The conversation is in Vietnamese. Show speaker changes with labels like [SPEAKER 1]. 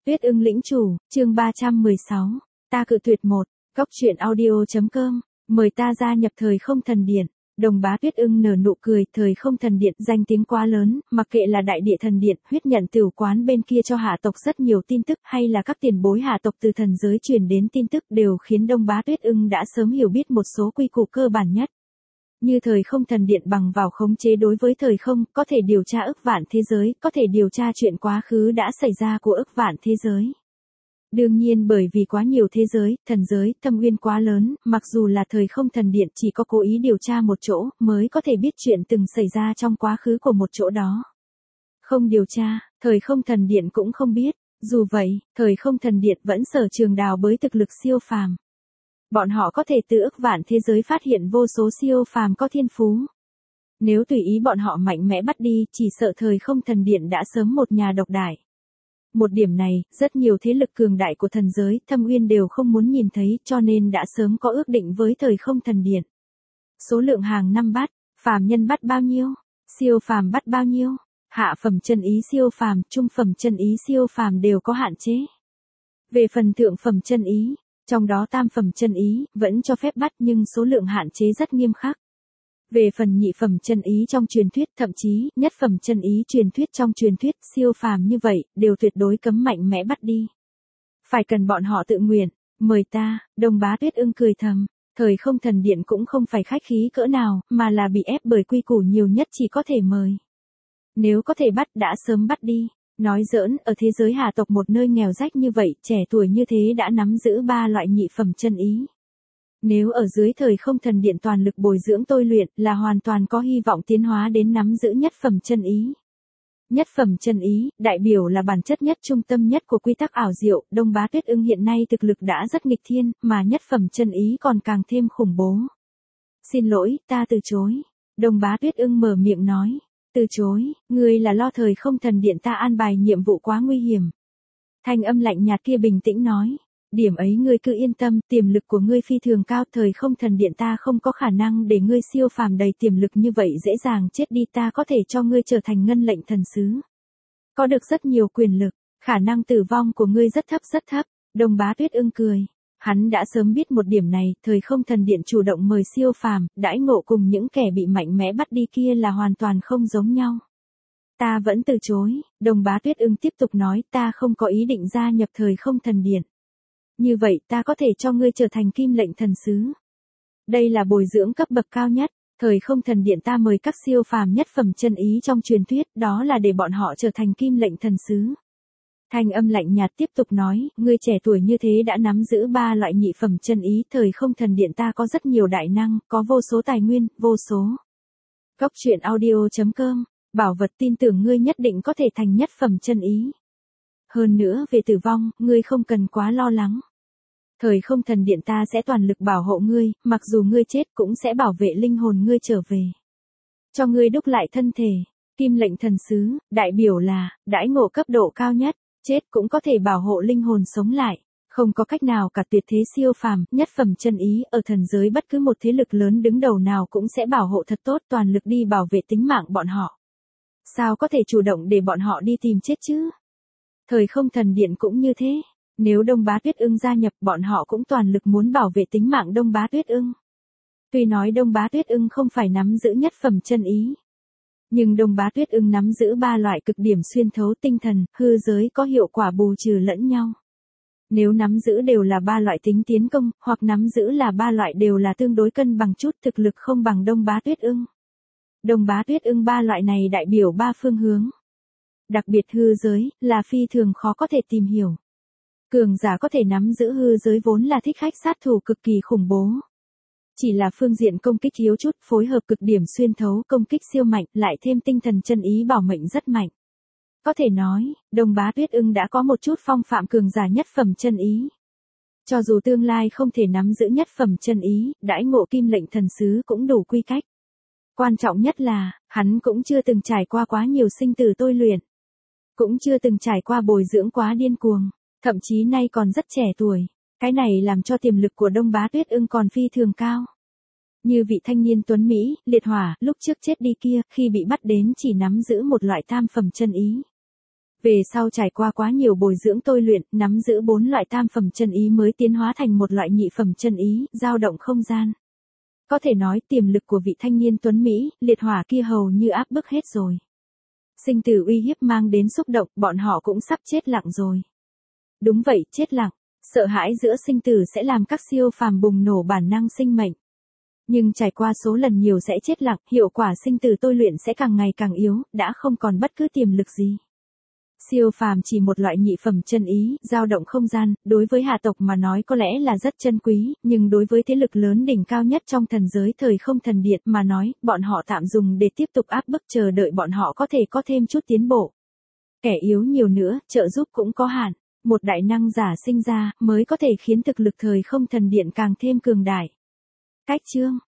[SPEAKER 1] Tuyết ưng lĩnh chủ, chương 316. Ta cự tuyệt một. Góc truyện audio.com. Mời ta gia nhập thời không thần điện. Đồng bá Tuyết ưng nở nụ cười, thời không thần điện danh tiếng quá lớn, mặc kệ là đại địa thần điện, huyết nhận tửu quán bên kia cho hạ tộc rất nhiều tin tức hay là các tiền bối hạ tộc từ thần giới truyền đến tin tức đều khiến Đông bá Tuyết ưng đã sớm hiểu biết một số quy củ cơ bản nhất. Như thời không thần điện bằng vào khống chế đối với thời không, có thể điều tra ức vạn thế giới, có thể điều tra chuyện quá khứ đã xảy ra của ức vạn thế giới. Đương nhiên bởi vì quá nhiều thế giới, thần giới, thâm uyên quá lớn, mặc dù là thời không thần điện chỉ có cố ý điều tra một chỗ, mới có thể biết chuyện từng xảy ra trong quá khứ của một chỗ đó. Không điều tra, thời không thần điện cũng không biết. Dù vậy, thời không thần điện vẫn sở trường đào bới thực lực siêu phàm. Bọn họ có thể từ ức vạn thế giới phát hiện vô số siêu phàm có thiên phú. Nếu tùy ý bọn họ mạnh mẽ bắt đi, chỉ sợ thời không thần điện đã sớm một nhà độc đại. Một điểm này, rất nhiều thế lực cường đại của thần giới, thâm uyên đều không muốn nhìn thấy, cho nên đã sớm có ước định với thời không thần điện. Số lượng hàng năm bắt, phàm nhân bắt bao nhiêu, siêu phàm bắt bao nhiêu, hạ phẩm chân ý siêu phàm, trung phẩm chân ý siêu phàm đều có hạn chế. Về phần thượng phẩm chân ý, trong đó tam phẩm chân ý, vẫn cho phép bắt nhưng số lượng hạn chế rất nghiêm khắc. Về phần nhị phẩm chân ý trong truyền thuyết, thậm chí, nhất phẩm chân ý truyền thuyết trong truyền thuyết, siêu phàm như vậy, đều tuyệt đối cấm mạnh mẽ bắt đi. Phải cần bọn họ tự nguyện, mời ta, Đông bá Tuyết ưng cười thầm, thời không thần điện cũng không phải khách khí cỡ nào, mà là bị ép bởi quy củ nhiều nhất chỉ có thể mời. Nếu có thể bắt đã sớm bắt đi. Nói giỡn, ở thế giới hà tộc một nơi nghèo rách như vậy, trẻ tuổi như thế đã nắm giữ 3 loại nhị phẩm chân ý. Nếu ở dưới thời không thần điện toàn lực bồi dưỡng tôi luyện là hoàn toàn có hy vọng tiến hóa đến nắm giữ nhất phẩm chân ý. Nhất phẩm chân ý, đại biểu là bản chất nhất trung tâm nhất của quy tắc ảo diệu, Đông bá Tuyết ưng hiện nay thực lực đã rất nghịch thiên, mà nhất phẩm chân ý còn càng thêm khủng bố. Xin lỗi, ta từ chối. Đông bá Tuyết ưng mở miệng nói. Từ chối, ngươi là lo thời không thần điện ta an bài nhiệm vụ quá nguy hiểm. Thanh âm lạnh nhạt kia bình tĩnh nói. Điểm ấy ngươi cứ yên tâm, tiềm lực của ngươi phi thường cao, thời không thần điện ta không có khả năng để ngươi siêu phàm đầy tiềm lực như vậy dễ dàng chết đi, ta có thể cho ngươi trở thành ngân lệnh thần sứ. Có được rất nhiều quyền lực, khả năng tử vong của ngươi rất thấp. Đông bá Tuyết ưng cười. Hắn đã sớm biết một điểm này, thời không thần điện chủ động mời siêu phàm, đãi ngộ cùng những kẻ bị mạnh mẽ bắt đi kia là hoàn toàn không giống nhau. Ta vẫn từ chối, Đông bá Tuyết ưng tiếp tục nói, ta không có ý định gia nhập thời không thần điện. Như vậy ta có thể cho ngươi trở thành kim lệnh thần sứ. Đây là bồi dưỡng cấp bậc cao nhất, thời không thần điện ta mời các siêu phàm nhất phẩm chân ý trong truyền thuyết, đó là để bọn họ trở thành kim lệnh thần sứ. Thanh âm lạnh nhạt tiếp tục nói, ngươi trẻ tuổi như thế đã nắm giữ 3 loại nhị phẩm chân ý, thời không thần điện ta có rất nhiều đại năng, có vô số tài nguyên, vô số. Góc truyện audio.com, bảo vật tin tưởng ngươi nhất định có thể thành nhất phẩm chân ý. Hơn nữa về tử vong, ngươi không cần quá lo lắng. Thời không thần điện ta sẽ toàn lực bảo hộ ngươi, mặc dù ngươi chết cũng sẽ bảo vệ linh hồn ngươi trở về. Cho ngươi đúc lại thân thể, kim lệnh thần sứ, đại biểu là, đãi ngộ cấp độ cao nhất. Chết cũng có thể bảo hộ linh hồn sống lại, không có cách nào cả, tuyệt thế siêu phàm, nhất phẩm chân ý, ở thần giới bất cứ một thế lực lớn đứng đầu nào cũng sẽ bảo hộ thật tốt, toàn lực đi bảo vệ tính mạng bọn họ. Sao có thể chủ động để bọn họ đi tìm chết chứ? Thời không thần điện cũng như thế, nếu Đông bá Tuyết ưng gia nhập, bọn họ cũng toàn lực muốn bảo vệ tính mạng Đông bá Tuyết ưng. Tuy nói Đông bá Tuyết ưng không phải nắm giữ nhất phẩm chân ý, nhưng Đông bá Tuyết ưng nắm giữ 3 loại cực điểm xuyên thấu tinh thần, hư giới có hiệu quả bù trừ lẫn nhau. Nếu nắm giữ đều là 3 loại tính tiến công, hoặc nắm giữ là 3 loại đều là tương đối cân bằng chút, thực lực không bằng Đông bá Tuyết ưng. Đông bá Tuyết ưng 3 loại này đại biểu 3 phương hướng. Đặc biệt hư giới, là phi thường khó có thể tìm hiểu. Cường giả có thể nắm giữ hư giới vốn là thích khách sát thủ cực kỳ khủng bố. Chỉ là phương diện công kích yếu chút, phối hợp cực điểm xuyên thấu công kích siêu mạnh, lại thêm tinh thần chân ý bảo mệnh rất mạnh. Có thể nói, Đông bá Tuyết ưng đã có một chút phong phạm cường giả nhất phẩm chân ý. Cho dù tương lai không thể nắm giữ nhất phẩm chân ý, đãi ngộ kim lệnh thần sứ cũng đủ quy cách. Quan trọng nhất là, hắn cũng chưa từng trải qua quá nhiều sinh tử tôi luyện. Cũng chưa từng trải qua bồi dưỡng quá điên cuồng, thậm chí nay còn rất trẻ tuổi. Cái này làm cho tiềm lực của Đông bá Tuyết ưng còn phi thường cao. Như vị thanh niên tuấn Mỹ, liệt hỏa, lúc trước chết đi kia, khi bị bắt đến chỉ nắm giữ một loại tam phẩm chân ý. Về sau trải qua quá nhiều bồi dưỡng tôi luyện, nắm giữ 4 loại tam phẩm chân ý mới tiến hóa thành một loại nhị phẩm chân ý, dao động không gian. Có thể nói tiềm lực của vị thanh niên tuấn Mỹ, liệt hỏa kia hầu như áp bức hết rồi. Sinh tử uy hiếp mang đến xúc động, bọn họ cũng sắp chết lặng rồi. Đúng vậy, chết lặng. Sợ hãi giữa sinh tử sẽ làm các siêu phàm bùng nổ bản năng sinh mệnh. Nhưng trải qua số lần nhiều sẽ chết lặng, hiệu quả sinh tử tôi luyện sẽ càng ngày càng yếu, đã không còn bất cứ tiềm lực gì. Siêu phàm chỉ một loại nhị phẩm chân ý, dao động không gian, đối với hạ tộc mà nói có lẽ là rất chân quý, nhưng đối với thế lực lớn đỉnh cao nhất trong thần giới thời không thần điện mà nói, bọn họ tạm dùng để tiếp tục áp bức chờ đợi bọn họ có thể có thêm chút tiến bộ. Kẻ yếu nhiều nữa, trợ giúp cũng có hạn. Một đại năng giả sinh ra, mới có thể khiến thực lực thời không thần điện càng thêm cường đại. Cách chương